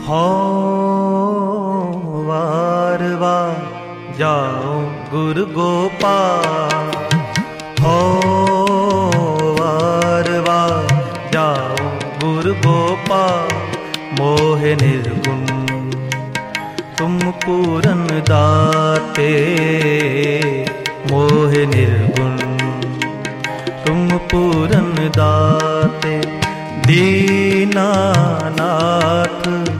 हो वार वार जाओ गुरु गोपाल, हो वार वार जाओ गुरु गोपाल। मोह निर्गुण तुम पूरन दाते, मोह निर्गुण तुम पूरन दाते। दीनानाथ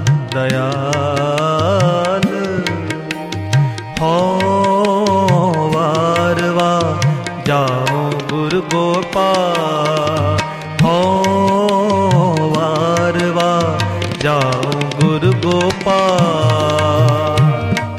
दयाल, हो वार वार जाओ गुरु गोपाल, हो वार वार जाओ गुरु गोपाल।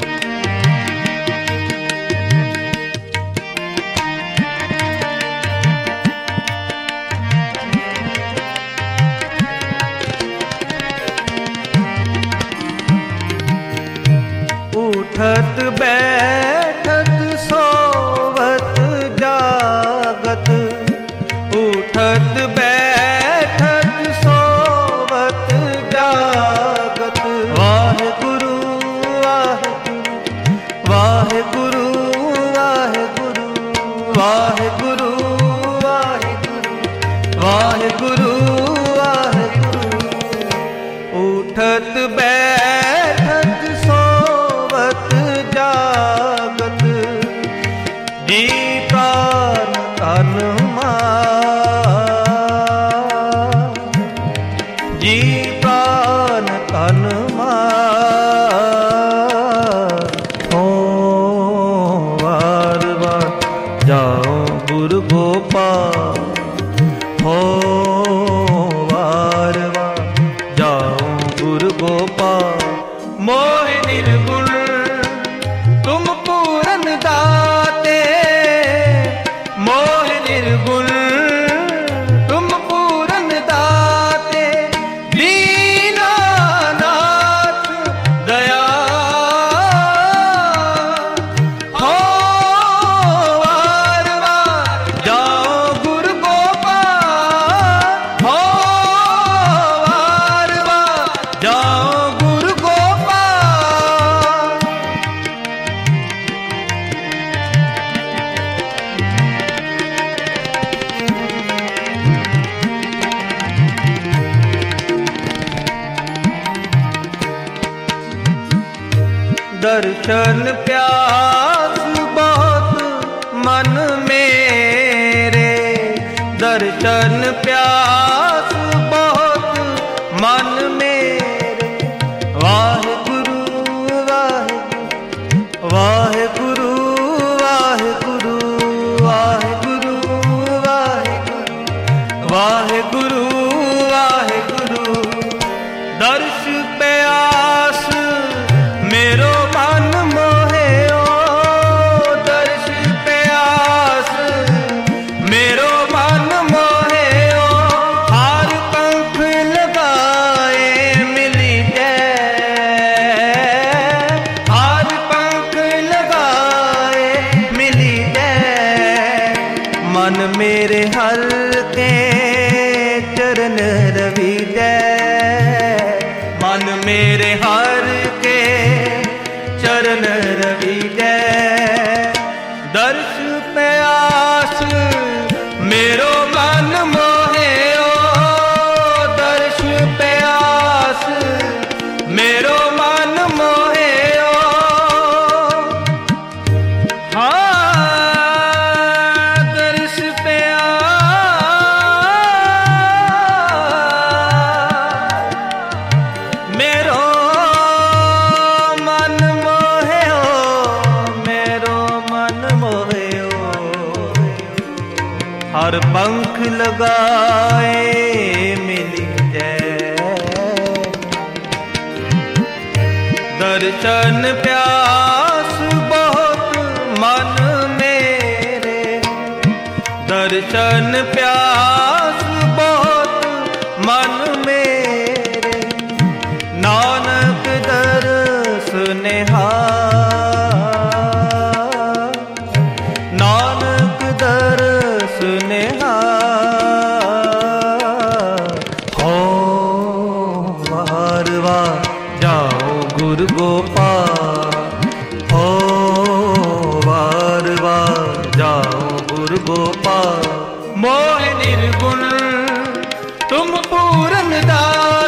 उठत बैठत सोवत जागत, उठत बैठत सोवत जागत। वाहे गुरु वाहे गुरु वाहे गुरु वाहे गुरु वाहे गुरु वाहे गुरु वाहे गुरु। उठत बैठत सोवत जागत, जी प्राण तन मान, जी प्राण तन मान। हो वार वार जाओ गुरु गोपाल, हो वार वार जाओ गुरु गोपाल। मोह निर्गुण तुम पूरन दाते, मोह निर्गुण तुम पूरन दाते। दीनानाथ दयाल, हो वार वार जाओ गुरु गोपाल, हो वार वार जाओ गुरु गोपाल। दर्शन प्यास बहुत मन मेरे, दर्शन प्यास बहुत मन मेरे। वाहे गुरु वाहे वाहे गुरु वाहे गुरु वाहे गुरु वाहे गुरु वाहे गुरु वाहे गुरु। दर्श प्यास मेरो मन मोहे ओ, दर्श प्यास मेरो मन मोहे ओ। हार पंख लगाए मिली जय, हार पंख लगाए मिली जय। मन मेरे हल्के चरण रवि जय, मन मेरे हर के चरण रवि जय। दर्श प्यास मेरो मन मोहे ओ, दर्श प्यास मेरो मन मोहे ओ। हाँ दर्श प्यास मेरो मन मोहे ओ, मेरो मन मोहे ओ। हर पंख लगाए मिली जय, दर्शन प्यास बहुत मन मेरे, दर्शन प्यास बहुत मन मेरे। नानक दर्श निहार, नानक दर्श निहार। हो वार वार गोपाल हो बार बार जाओ गुरु गोपाल। मोह निर्गुण तुम पूरन दास